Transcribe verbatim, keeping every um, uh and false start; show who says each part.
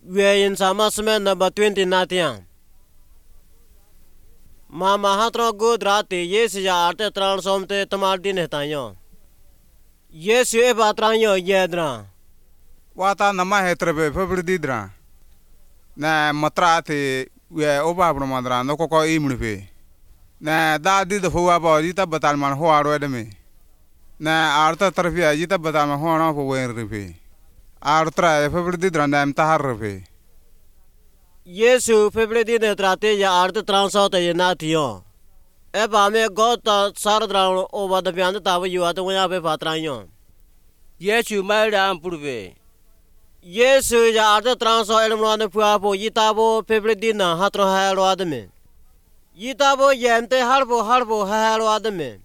Speaker 1: we are in Samasman number twenty Natian. Mama Hatro good rati, yes, ya arte transomte tamardin hetayo. Yes, you ever tranyo yedra.
Speaker 2: Wata nama hetrebe febrididra. Na matrate we oba bromadra no koko imripe. Na da did the hoa bojita batalman hoaro edeme. Na arta tarfia jita batama hona for wen repe. Artra febrididra nam taharpe.
Speaker 1: Yesu febridin trate ya arte transota yenatio. Eba me gota sardra over the piano tower you at the way of patrayon.
Speaker 3: Yesu Mara Purve.
Speaker 1: Yesu ya arte transo elmon puapo yitabo febridina hatro halo adame. Yitabo yente harbo harbo halo adame.